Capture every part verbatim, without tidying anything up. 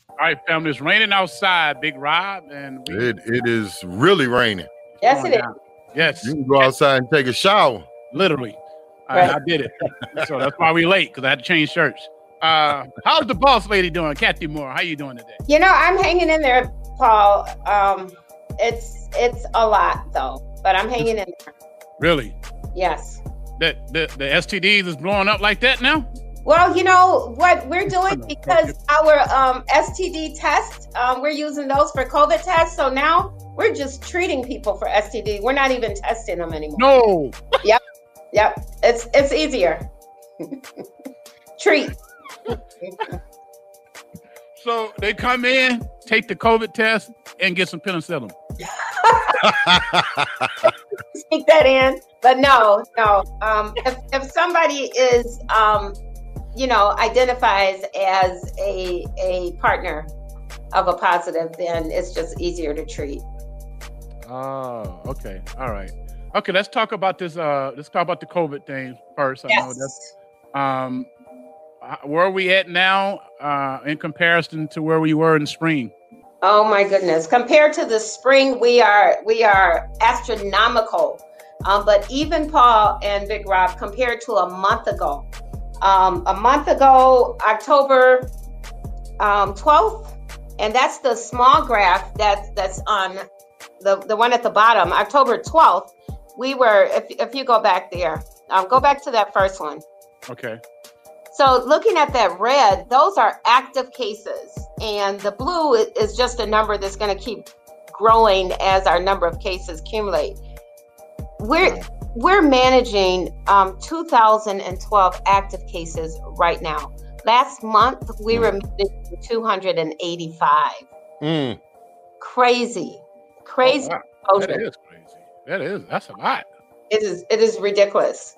All right, family, it's raining outside, Big Rob, and we, it it is really raining. Yes, it is. down. Yes, You can go outside and take a shower. literally. Right. I, I did it, so that's why we late because I had to change shirts. Uh, how's the boss lady doing, Kathy Moore? How you doing today? You know, I'm hanging in there, Paul. Um, it's it's a lot though, but I'm hanging in there. Really? Yes. The the, the S T Ds is blowing up like that now? Well, you know what we're doing because our um, S T D tests, um, we're using those for COVID tests. So now we're just treating people for S T D. We're not even testing them anymore. No. Yep. Yep. It's it's easier. Treat. So they come in, take the COVID test, and get some penicillin. Sneak that in, but no, no. Um, if if somebody is, um, you know, identifies as a a partner of a positive, then it's just easier to treat. Oh, okay. All right. Okay, let's talk about this. Uh, let's talk about the COVID thing first. I Yes. know that's um, where are we at now uh, in comparison to where we were in spring? Oh my goodness! Compared to the spring, we are we are astronomical. Um, but even Paul and Big Rob, compared to a month ago, um, a month ago, October um, twelfth, and that's the small graph that's that's on the the one at the bottom. October twelfth, we were. If if you go back there, um, go back to that first one. Okay. So looking at that red, those are active cases, and the blue is just a number that's going to keep growing as our number of cases accumulate. We're we're managing um, two thousand twelve active cases right now. Last month we were managing two hundred eighty-five. Mm. Crazy, crazy. Oh, wow. That is crazy. That is that's a lot. It is it is ridiculous.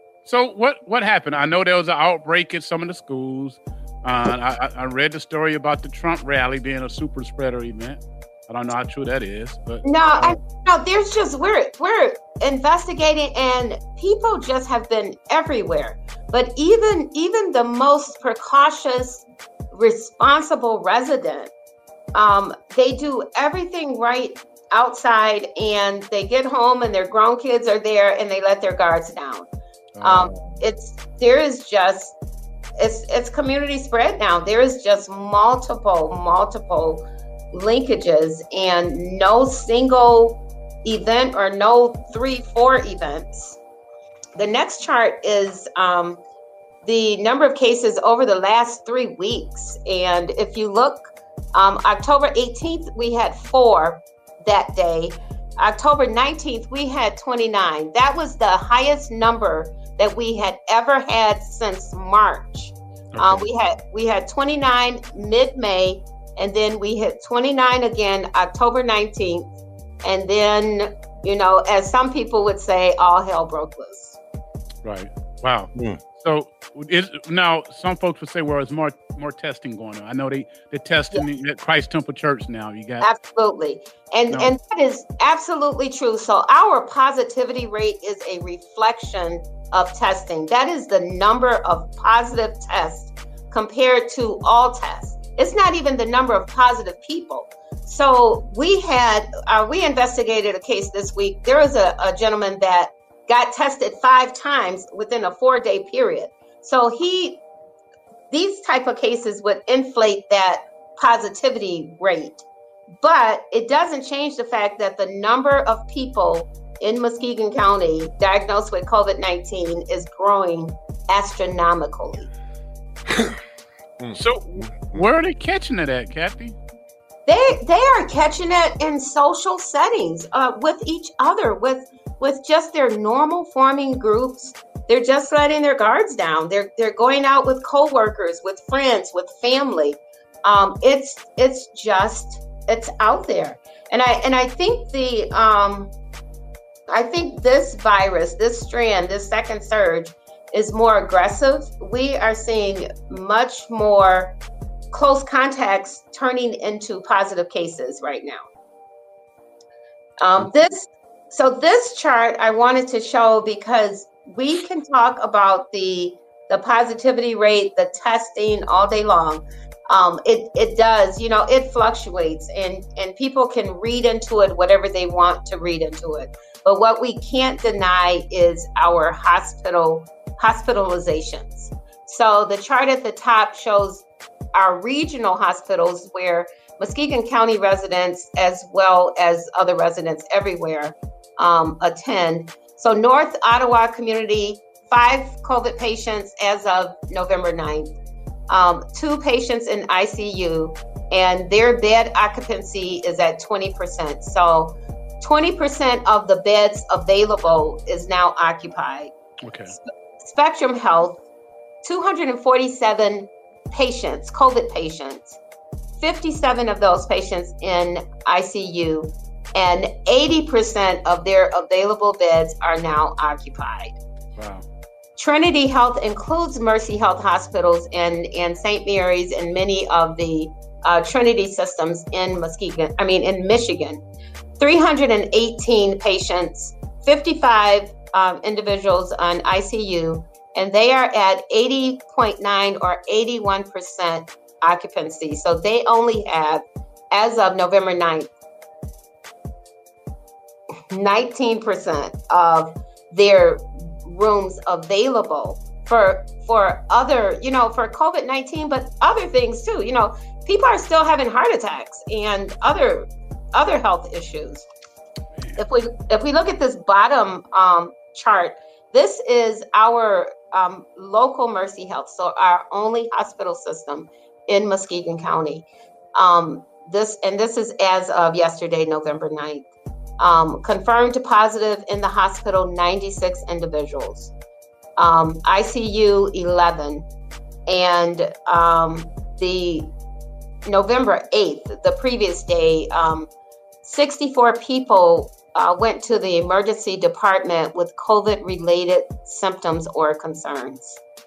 So what what happened? I know there was an outbreak at some of the schools. Uh, I, I read the story about the Trump rally being a super spreader event. I don't know how true that is, but no, uh, I, no. There's just we're we're investigating, and people just have been everywhere. But even even the most precautious, responsible resident, um, they do everything right outside, and they get home, and their grown kids are there, and they let their guards down. Um, it's there is just it's it's community spread now. There is just multiple multiple linkages, and no single event or no three four events. The next chart is um, the number of cases over the last three weeks, and if you look, um, October eighteenth we had four that day. October nineteenth we had twenty-nine. That was the highest number that we had ever had since March. Okay. Um, we had we had twenty-nine mid-May, and then we hit twenty-nine again October nineteenth, and then, you know, as some people would say, all hell broke loose. Right. Wow. Mm. So is now some folks would say, well, there's more more testing going on. I know they they're testing yeah. at Christ Temple Church now. You got absolutely, and no. and that is absolutely true. So our positivity rate is a reflection of testing. That is the number of positive tests compared to all tests. It's not even the number of positive people. So we had uh, we investigated a case this week. There was a, a gentleman that got tested five times within a four-day period. So he, these type of cases would inflate that positivity rate, but it doesn't change the fact that the number of people in Muskegon County diagnosed with COVID nineteen is growing astronomically. So where are they catching it at, Kathy? They they are catching it in social settings, uh, with each other, with with just their normal forming groups. They're just letting their guards down. They're they're going out with coworkers, with friends, with family. Um, it's it's just it's out there, and I and I think the um, I think this virus, this strand, this second surge, is more aggressive. We are seeing much more close contacts turning into positive cases right now. Um, this, so this chart I wanted to show because we can talk about the the positivity rate, the testing all day long. Um, it it does, you know, it fluctuates, and and people can read into it whatever they want to read into it. But what we can't deny is our hospital hospitalizations. So the chart at the top shows our regional hospitals where Muskegon County residents, as well as other residents everywhere, um, attend. So North Ottawa community, five COVID patients as of November ninth. Um, two patients in I C U, and their bed occupancy is at twenty percent. So twenty percent of the beds available is now occupied. Okay. Spectrum Health, two hundred forty-seven patients, COVID patients, fifty-seven of those patients in I C U, and eighty percent of their available beds are now occupied. Wow. Trinity Health includes Mercy Health hospitals and, and Saint Mary's and many of the uh, Trinity systems in Muskegon, I mean, in Michigan. three hundred eighteen patients, fifty-five um, individuals on I C U, and they are at eighty point nine or eighty-one percent occupancy. So they only have, as of November ninth, nineteen percent of their rooms available for for other, you know, for COVID nineteen, but other things too. You know, people are still having heart attacks and other other health issues. If we if we look at this bottom um, chart, this is our um, local Mercy Health, so our only hospital system in Muskegon County. Um, this and this is as of yesterday, November ninth. Um, confirmed positive in the hospital, ninety-six individuals. Um, I C U, eleven. And um, the November eighth, the previous day, um, sixty-four people uh, went to the emergency department with COVID-related symptoms or concerns.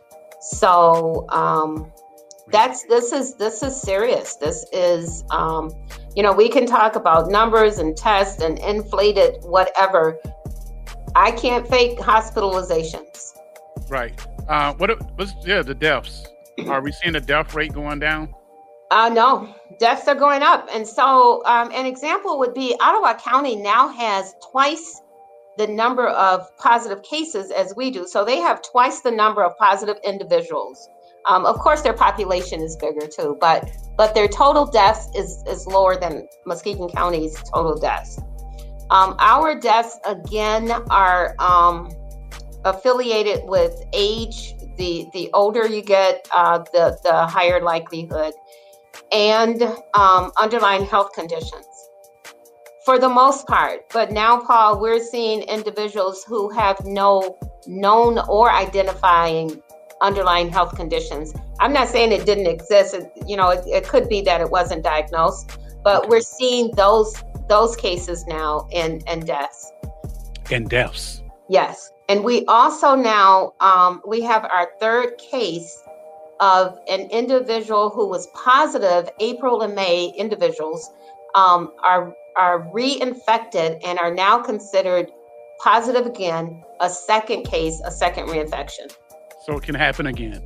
So um, that's this is this is serious. This is um, you know, we can talk about numbers and tests and inflated whatever. I can't fake hospitalizations. Right. Uh, what? What's yeah? The deaths. Are we seeing the death rate going down? Uh, no, deaths are going up. And so um, an example would be Ottawa County now has twice the number of positive cases as we do. So they have twice the number of positive individuals. Um, of course, their population is bigger too, but but their total deaths is, is lower than Muskegon County's total deaths. Um, our deaths, again, are um, affiliated with age. The, the older you get, uh, the, the higher likelihood, and um, underlying health conditions for the most part. But now, Paul, we're seeing individuals who have no known or identifying underlying health conditions. I'm not saying it didn't exist. It, you know, it, it could be that it wasn't diagnosed, but we're seeing those those cases now in, in deaths. In deaths. Yes. And we also now, um, we have our third case of an individual who was positive. April and May individuals um, are, are reinfected and are now considered positive again, a second case, a second reinfection. So it can happen again.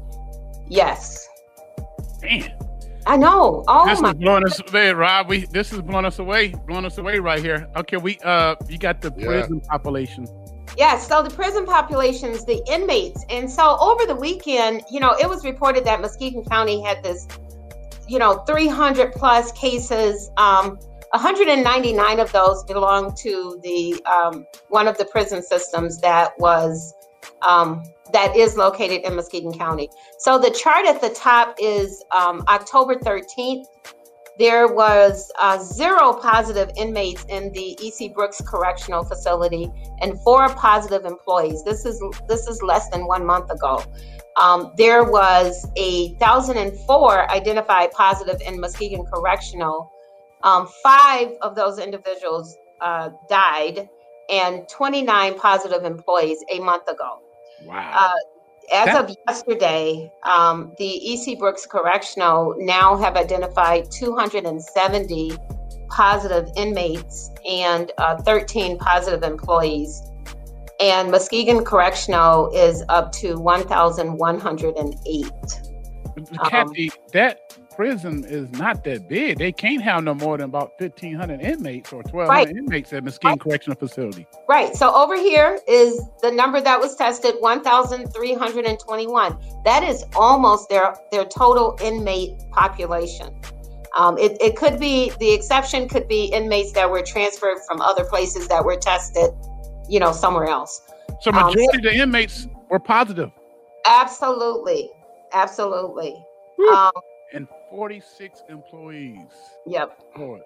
Yes. Man. I know. Oh this my. This is blowing us away, Rob. We this is blowing us away, blowing us away right here. Okay, we uh, you got the Yeah. prison population. Yeah, so the prison populations, the inmates. And so over the weekend, you know, it was reported that Muskegon County had this, you know, three hundred plus cases. Um, one hundred ninety-nine of those belong to the um, one of the prison systems that was um, that is located in Muskegon County. So the chart at the top is um, October thirteenth. There was uh, zero positive inmates in the E C Brooks Correctional Facility and four positive employees. This is this is less than one month ago. Um, there was a one thousand four identified positive in Muskegon Correctional. Um, five of those individuals uh, died, and twenty-nine positive employees a month ago. Wow. Uh, as That- of yesterday, um, the E C Brooks Correctional now have identified two hundred seventy positive inmates and uh, thirteen positive employees. And Muskegon Correctional is up to one thousand one hundred eight. Kathy, that prison is not that big. They can't have no more than about fifteen hundred inmates or twelve hundred right. inmates at Mesquite right. Correctional Facility. Right. So over here is the number that was tested, one thousand three hundred twenty-one. That is almost their, their total inmate population. Um, it, it could be, the exception could be inmates that were transferred from other places that were tested, you know, somewhere else. So majority um, so, of the inmates were positive. Absolutely. Absolutely. Um, and forty-six employees. Yep. Lord.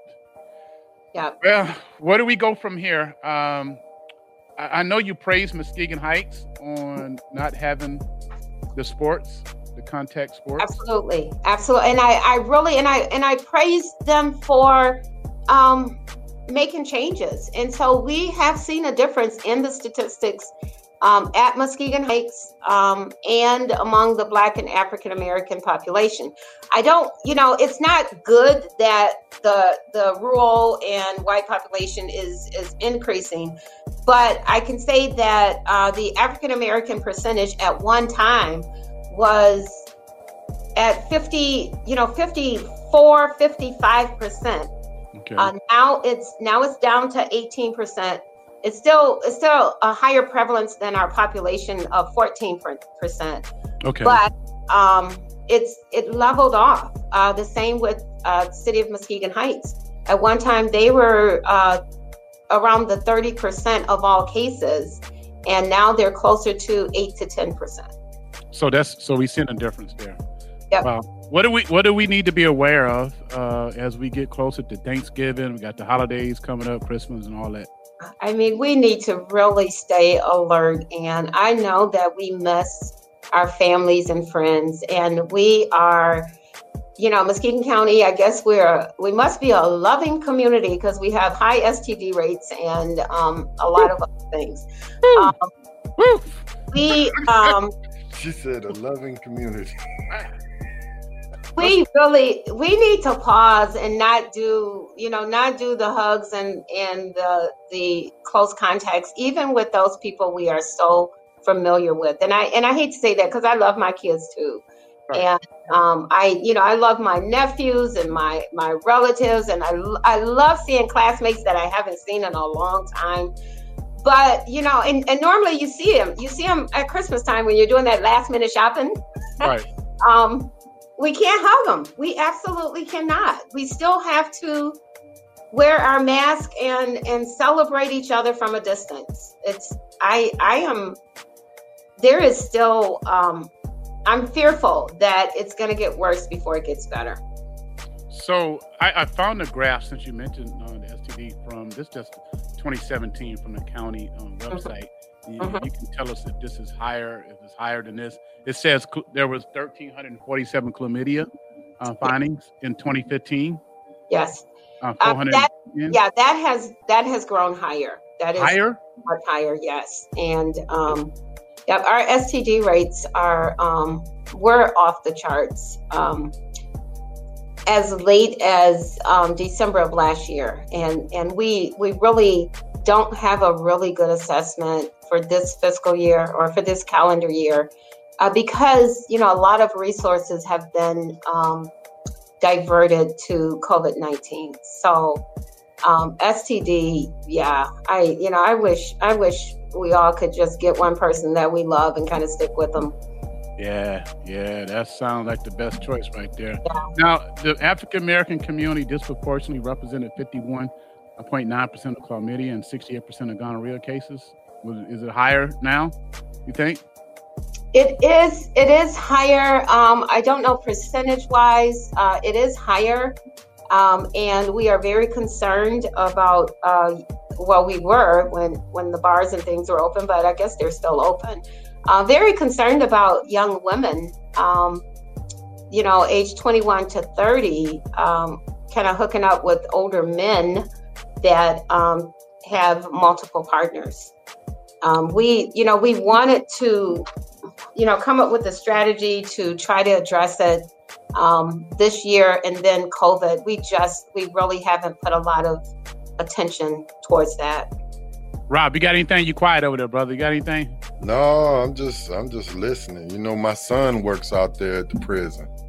Yep. Well, where do we go from here? Um, I, I know you praised Muskegon Heights on not having the sports, the contact sports. Absolutely. Absolutely. And I, I really, and I, and I praised them for um, making changes. And so we have seen a difference in the statistics Um, at Muskegon Heights um, and among the Black and African American population. I don't, you know, it's not good that the the rural and white population is is increasing, but I can say that uh, the African American percentage at one time was at fifty, you know, fifty-four, fifty-five percent. Okay. Uh, now it's now it's down to eighteen percent. It's still it's still a higher prevalence than our population of fourteen percent. Okay. But um, it's it leveled off. Uh, the same with uh, City of Muskegon Heights. At one time, they were uh, around the thirty percent of all cases, and now they're closer to eight to ten percent. So that's so we've seen a difference there. Yep. Wow. What do we what do we need to be aware of uh, as we get closer to Thanksgiving? We got the holidays coming up, Christmas, and all that. I mean, we need to really stay alert. And I know that we miss our families and friends. And we are, you know, Muskegon County, I guess we're, we must be a loving community because we have high S T D rates and um, a lot of other things. Um, we, um, she said a loving community. We really, we need to pause and not do, you know, not do the hugs and, and the, the close contacts, even with those people we are so familiar with. And I, and I hate to say that because I love my kids too. Right. And um, I, you know, I love my nephews and my, my relatives. And I, I love seeing classmates that I haven't seen in a long time. But, you know, and, and normally you see them, you see them at Christmas time when you're doing that last minute shopping. Right. um, We can't hug them. We absolutely cannot. We still have to wear our mask and, and celebrate each other from a distance. It's, I, I am, there is still, um, I'm fearful that it's going to get worse before it gets better. So I, I found a graph since you mentioned uh, the S T D from this just twenty seventeen from the county um, website. Mm-hmm. You, mm-hmm. you can tell us if this is higher, if it's higher than this. It says cl- there was one thousand three hundred forty-seven chlamydia uh, findings in twenty fifteen. Yes. Uh, uh, that, yeah, that has that has grown higher. That is higher. Much higher, yes. And um, yeah, our S T D rates are um, were off the charts um, as late as um, December of last year, and and we we really don't have a really good assessment for this fiscal year or for this calendar year. Uh, because, you know, a lot of resources have been um, diverted to COVID nineteen. So um, S T D, yeah, I, you know, I wish, I wish we all could just get one person that we love and kind of stick with them. Yeah, yeah, that sounds like the best choice right there. Yeah. Now, the African American community disproportionately represented fifty-one point nine percent of chlamydia and sixty-eight percent of gonorrhea cases. Is it higher now, you think? It is. It is higher. Um, I don't know percentage wise. Uh, it is higher, um, and we are very concerned about. Uh, well, we were when when the bars and things were open, but I guess they're still open. Uh, very concerned about young women. Um, you know, age twenty-one to thirty, um, kind of hooking up with older men that um, have multiple partners. Um, we, you know, we wanted to, you know, come up with a strategy to try to address it um, this year, and then COVID. We just, we really haven't put a lot of attention towards that. Rob, you got anything? You quiet over there, brother. You got anything? No, I'm just, I'm just listening. You know, my son works out there at the prison.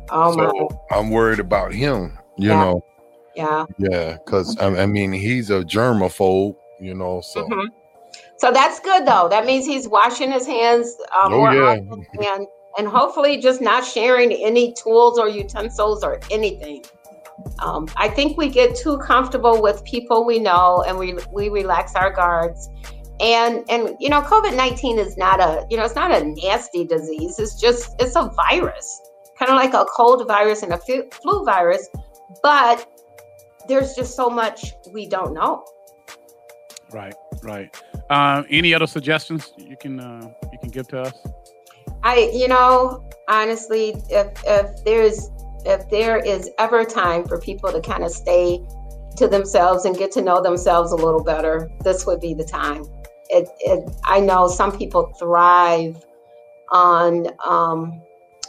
Oh so my. I'm worried about him, you Yeah. know. Yeah. Yeah, because I, I mean, he's a germaphobe, you know, so. Mhm. So that's good though. That means he's washing his hands uh, Oh, more yeah. often, and and hopefully just not sharing any tools or utensils or anything. Um, I think we get too comfortable with people we know, and we we relax our guards. And and you know, COVID nineteen is not a you know it's not a nasty disease. It's just it's a virus, kind of like a cold virus and a flu flu virus, but there's just so much we don't know. Right, right. Uh, any other suggestions you can uh, you can give to us? I, you know, honestly, if if there's if there is ever time for people to kind of stay to themselves and get to know themselves a little better, this would be the time. It, it I know some people thrive on um,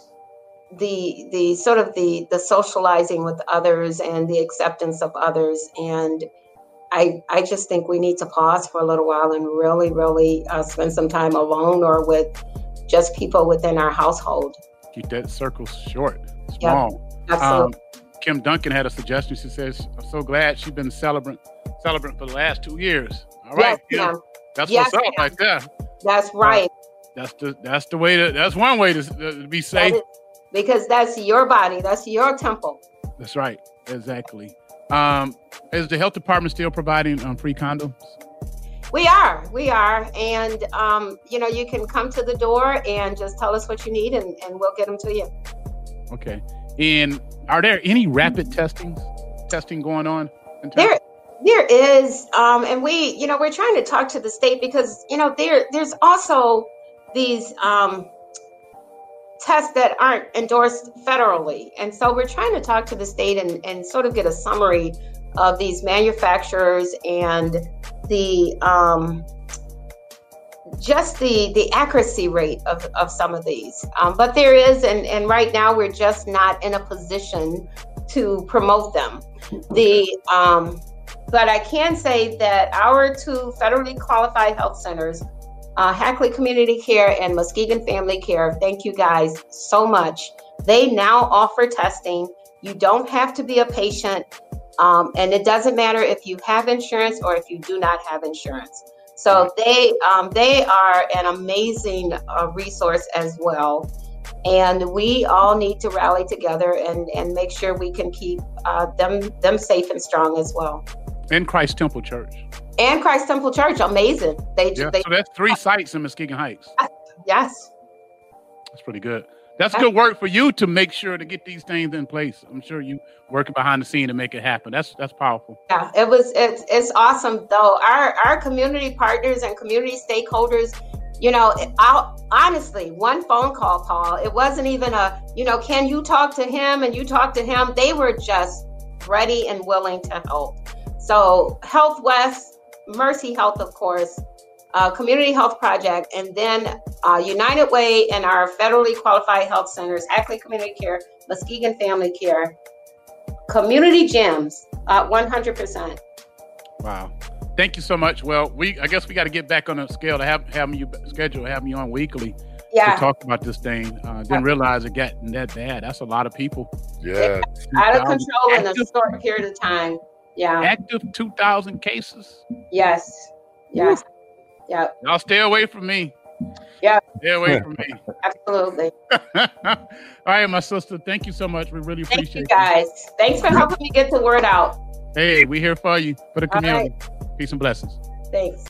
the the sort of the the socializing with others and the acceptance of others, and I I just think we need to pause for a little while and really really uh, spend some time alone or with just people within our household. Keep that circle short, small. Yep, absolutely. Um, Kim Duncan had a suggestion. She says, "I'm so glad she's been celebrant celebrant for the last two years." All right, yes, Kim. ma'am. That's Yes, what's up ma'am. right there. That's right. That's the that's the way to that's one way to, to be That safe. is- because that's your body. That's your temple. That's right. Exactly. Um, is the health department still providing um, free condoms? We are, we are. And, um, you know, you can come to the door and just tell us what you need and, and we'll get them to you. Okay. And are there any rapid testing testing going on? In terms- There, there is. Um, and we, you know, we're trying to talk to the state because, you know, there, there's also these um, tests that aren't endorsed federally. And so we're trying to talk to the state and, and sort of get a summary of these manufacturers and the um, just the the accuracy rate of, of some of these. Um, but there is, and, and right now we're just not in a position to promote them. The um, but I can say that our two federally qualified health centers, uh, Hackley Community Care and Muskegon Family Care, thank you guys so much. They now offer testing. You don't have to be a patient. Um, and it doesn't matter if you have insurance or if you do not have insurance. So they um, they are an amazing uh, resource as well. And we all need to rally together and, and make sure we can keep uh, them them safe and strong as well. In Christ Temple Church. And Christ Temple Church, amazing. They, Yeah. they So that's three sites in Muskegon Heights. yes. That's pretty good. That's good work for you to make sure to get these things in place. I'm sure you working behind the scene to make it happen. That's that's powerful. Yeah, it was it's it's awesome though. Our our community partners and community stakeholders, you know, I, honestly, one phone call, Paul, it wasn't even a, you know, can you talk to him and you talk to him? They were just ready and willing to help. So Health West, Mercy Health, of course, uh, Community Health Project, and then uh, United Way and our federally qualified health centers, Hackley Community Care, Muskegon Family Care, community gyms, uh, one hundred percent. Wow. Thank you so much. Well, we I guess we got to get back on the scale to have have you schedule have me on weekly Yeah, to talk about this thing. Uh, didn't realize it got that bad. That's a lot of people. Yeah. out of control in a Active- short period of time. Yeah, Active two thousand cases. yes, yes, yeah, Y'all stay away from me. Yeah. Stay away from me. absolutely. All right, my sister. Thank you so much. We really Thank appreciate you guys. Thanks for helping me get the word out. Hey, we here for you, for the All right. community. Peace and blessings. Thanks.